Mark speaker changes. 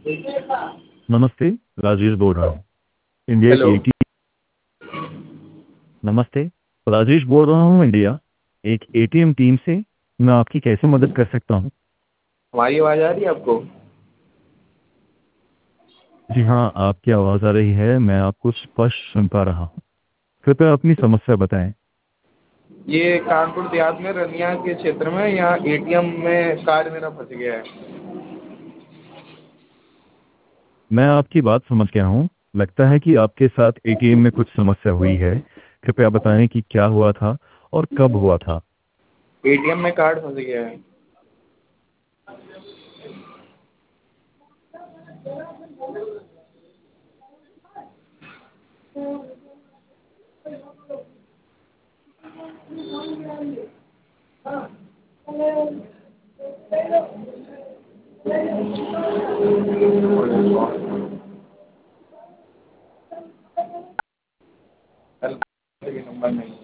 Speaker 1: नमस्ते। राजेश बोल रहा हूँ। India
Speaker 2: hello.
Speaker 1: की एटी नमस्ते। राजेश बोल रहा हूँ इंडिया एक एटीएम टीम से। मैं आपकी कैसे मदद कर सकता हूँ?
Speaker 2: हमारी आवाज़ आ रही है आपको?
Speaker 1: जी हाँ, आपकी आवाज़ आ रही है। मैं आपको स्पष्ट सुन पा रहा हूँ। कृपया अपनी समस्या बताएं।
Speaker 2: ये कानपुर देहात में रनिया के क्षेत्र में यहाँ एटीएम में कार्ड मेरा फंस गया है।
Speaker 1: मैं आपकी बात समझ गया हूँ। लगता है कि आपके साथ एटीएम में कुछ समस्या हुई है। कृपया बताएं कि क्या हुआ था और कब हुआ था।
Speaker 2: एटीएम में कार्ड फंस गया है। नंबर नहीं